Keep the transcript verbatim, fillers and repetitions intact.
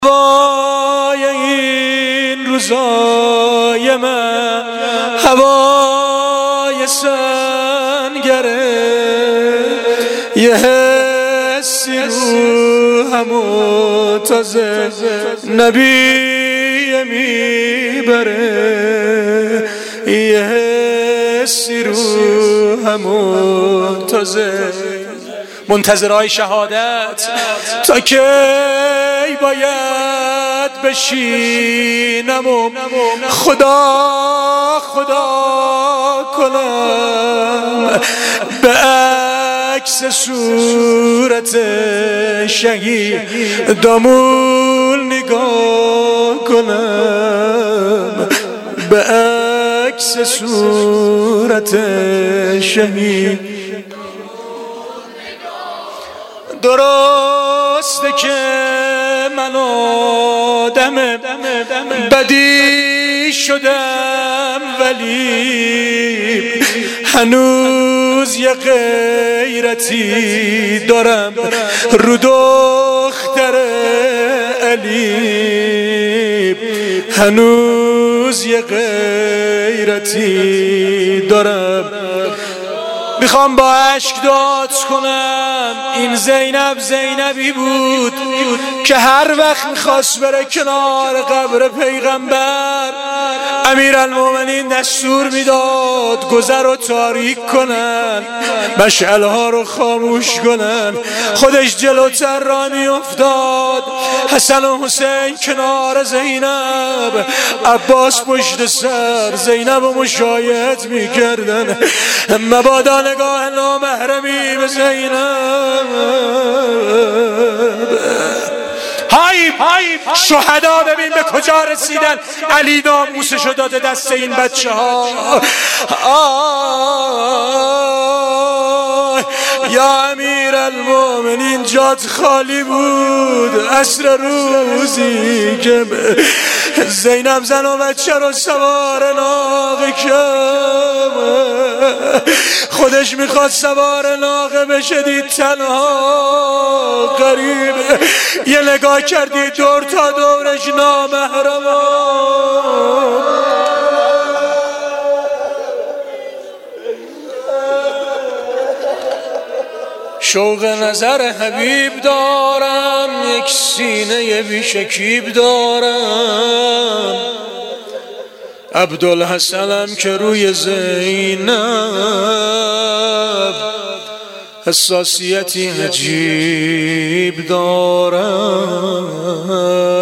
هوای این روزای من هوای سنگره، یه حسی رو همو تازه نبی میبره، یه حسی رو همو تازه منتظرهای شهادت تا کی باید بشینم و خدا خدا کنم، به عکس صورت شهید دامون نگاه کنم، به عکس صورت شهید. درسته که من آدم بدی شدم، ولی هنوز یه غیرتی دارم رو دختر علی، هنوز یه غیرتی دارم. میخوام با عشق داد کنم این زینب زینبی بود که هر وقت میخواست بره کنار قبر پیغمبر امیرالمومنین دستور میداد گذر رو تاریک کنن، مشعل ها رو خاموش کنن، خودش جلوتر را میافتاد، حسن و حسین کنار زینب، عباس پشت سر زینب و مشایعت میکردن، مبادا نگاه نامحرمی به زینب. های شهدا ببین به کجا رسیدن، علی ناموسشو داده دست این بچه ها. یا امیرالمومنین جات خالی بود عصر روزی که زینب زن و بچه رو سوار ناقه کم، خودش میخواد سوار ناقه بشه، دید تنها قریب، یه نگاه کردی دور تا دورش نامحرم، شوق نظر حبیب دارم، یک سینه بیشکیب دارم، عبدالحسنم که روی زینب حساسیتی عجیب دارم.